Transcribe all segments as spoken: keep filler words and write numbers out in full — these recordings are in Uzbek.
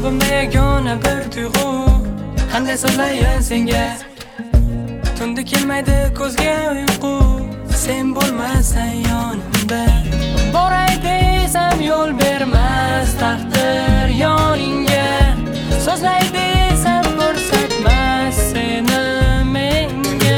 qalbimda yagona bir tuyg'u, qanday so'zlayin senga. Tunda kelmaydi ko'zga uyqu, sen bo'lmasang yonimda. Boray desam yo'l bermas taqdir yoningga, so'zlay desam ko'rsatmas seni menga.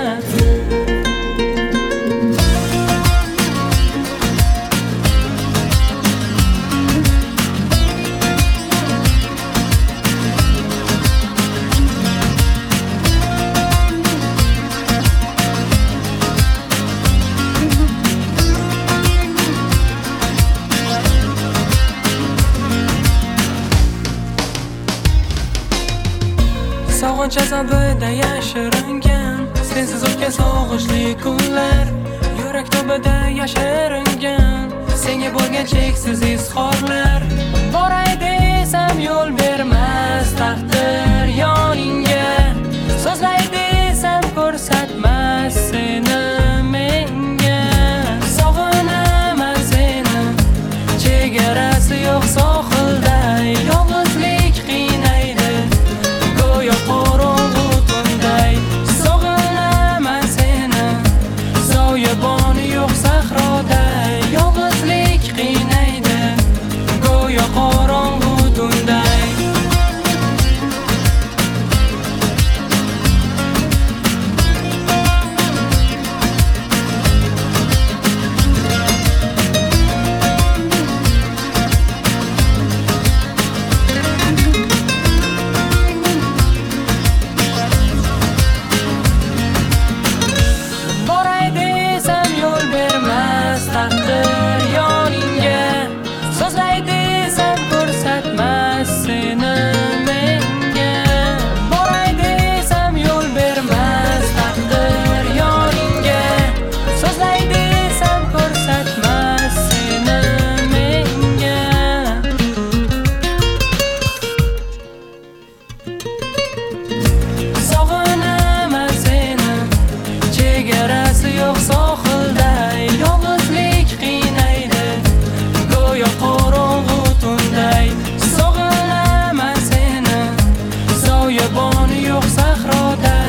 Sog'inch azobida yashiringan, sensiz o'tgan sog'inchli kunlar, yurak tubida yashiringan, senga bo'lgan cheksiz izhorlar. Boray desam yo'l bermas taqdir yoningga, so'zlay desam ko'rsatmas seni menga. Sog'inaman seni, chegarasi yo'q sohilday, yolg'izlik qiynaydi go'yo qorong'u tunday. Sog'inaman seni, soyaboni yo'q sahroday, yolg'izlik qiynaydi go'yo qorong'u tunday. Taqdir yoningga, so'zlay desam ko'rsatmas seni menga. Boray desam yo'l bermas taqdir yoningga, so'zlay desam ko'rsatmas seni menga. Sog'inaman seni, chegarasi yo'q sohilday, yolg'izlik qiynaydi go'yo qorong'u tunday. Sog'inaman seni, soyaboni yo'q sahroday,